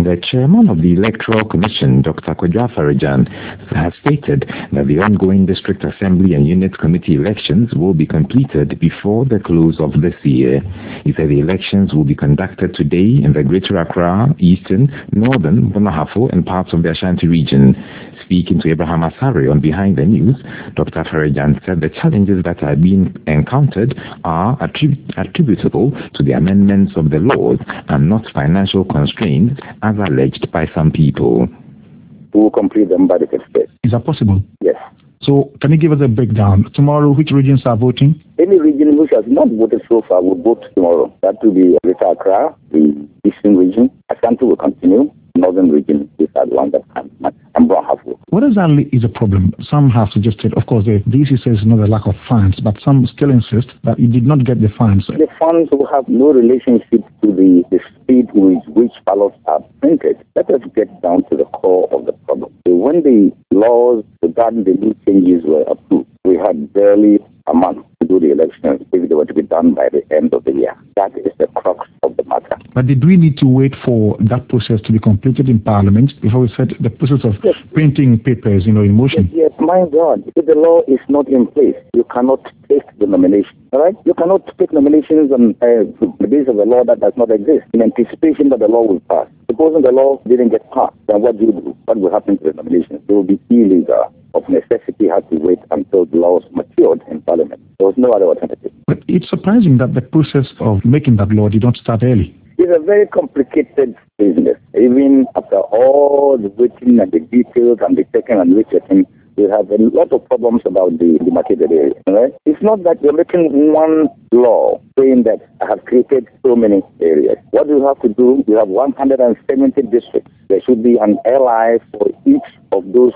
The chairman of the Electoral Commission, Dr. Kwadwo Afari-Gyan, has stated that the ongoing District Assembly and Unit Committee elections will be completed before the close of this year. He said the elections will be conducted today in the Greater Accra, Eastern, Northern, Bonahafo, and parts of the Ashanti region. Speaking to Abraham Asare on Behind the News, Dr. Afari-Gyan said the challenges that are being encountered are attributable to the amendments of the laws and not financial constraints, as alleged by some people. We will complete them by the 5th. Is that possible? Yes. So, can you give us a breakdown? Tomorrow, which regions are voting? Any region which has not voted so far will vote tomorrow. That will be Greater Accra, the Eastern region. Ashanti will continue. Northern region is the one that can, and Bonahafo. What exactly is a problem? Some have suggested, of course, the DC says not a lack of funds, but some still insist that you did not get the funds. The funds will have no relationship to the speed with which ballots are printed. Let us get down to the core of the problem. So when the laws regarding the new changes were approved, we had barely a month to do the elections if they were to be done by the end of the year. That is the crux of the matter. But did we need to wait for that process to be completed in Parliament before we set the process of printing papers, in motion? Yes, my God. If the law is not in place, you cannot take the nomination. All right? You cannot take nominations on the basis of a law that does not exist in anticipation that the law will pass. Supposing the law didn't get passed, then what do you do? What will happen to the nominations? They will be illegal. Of necessity, had to wait until the laws matured in Parliament. There was no other alternative. But it's surprising that the process of making that law did not start early. It's a very complicated business. Even after all the waiting and the details and the checking and rechecking, we have a lot of problems about the demarcated area. Right? It's not that you're making one law saying that I have created so many areas. What you have to do, you have 170 districts. There should be an LI for each of those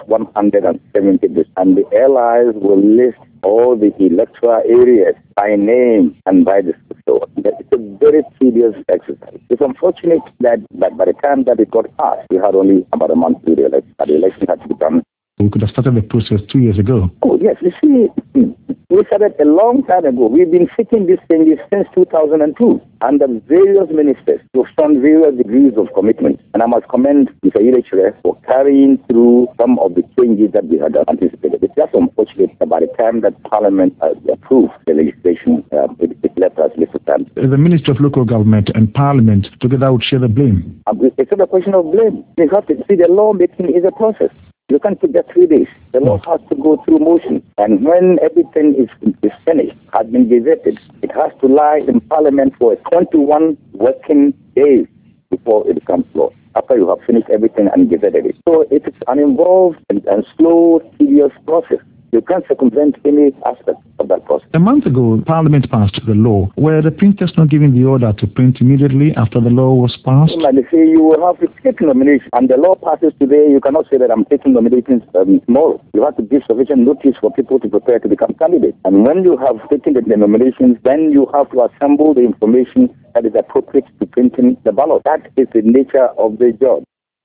170 districts. And the LIs will list all the electoral areas by name and by the so it's a very tedious exercise. It's unfortunate that by the time that it got passed, we had only about a month to the election. The election had to be done. We could have started the process 2 years ago. Oh, yes. You see, we started a long time ago. We've been seeking these changes since 2002 under various ministers who have shown various degrees of commitment. And I must commend Mr. Irechere for carrying through some of the changes that we had anticipated. It's just unfortunate that by the time that Parliament approved the legislation, it left us little time. The Ministry of Local Government and Parliament together would share the blame. It's not a question of blame. You have to see the lawmaking is a process. You can't take that 3 days. The law has to go through motion. And when everything is finished, has been gazetted, it has to lie in Parliament for 21 working days before it becomes law, after you have finished everything and gazetted it. So it's an involved and slow, tedious process. You can't circumvent any aspect of that process. A month ago, Parliament passed the law. Were the printers not given the order to print immediately after the law was passed? And they say you will have to take nomination. And the law passes today. You cannot say that I'm taking nominations tomorrow. You have to give sufficient notice for people to prepare to become candidates. And when you have taken the nominations, then you have to assemble the information that is appropriate to printing the ballot. That is the nature of the job.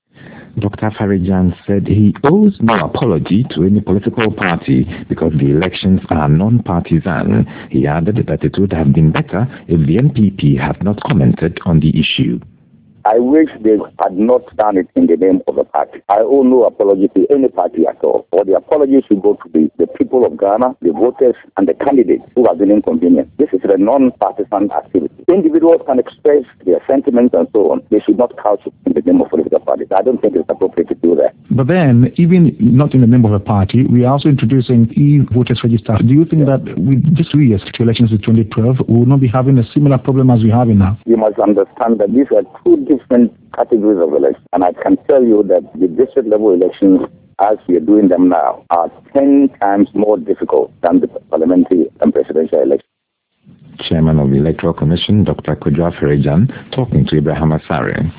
Dr. Afari-Gyan said he owes no apology to any political party because the elections are non-partisan. He added that it would have been better if the NPP had not commented on the issue. I wish they had not done it in the name of a party. I owe no apology to any party at all. Or the apology should go to the people of Ghana, the voters, and the candidates who have been inconvenienced. This is a non-partisan activity. Individuals can express their sentiments and so on. They should not couch it in the name of political parties. I don't think it's appropriate to do that. But then, even not in the name of a party, we are also introducing e-voters register. Do you think that with just 2 years to elections in 2012, we will not be having a similar problem as we have now? You must understand that these are two different categories of elections. And I can tell you that the district level elections, as we are doing them now, are 10 times more difficult than the parliamentary and presidential elections. Chairman of the Electoral Commission, Dr. Kwadwo Afari-Gyan, talking to Abraham Asare.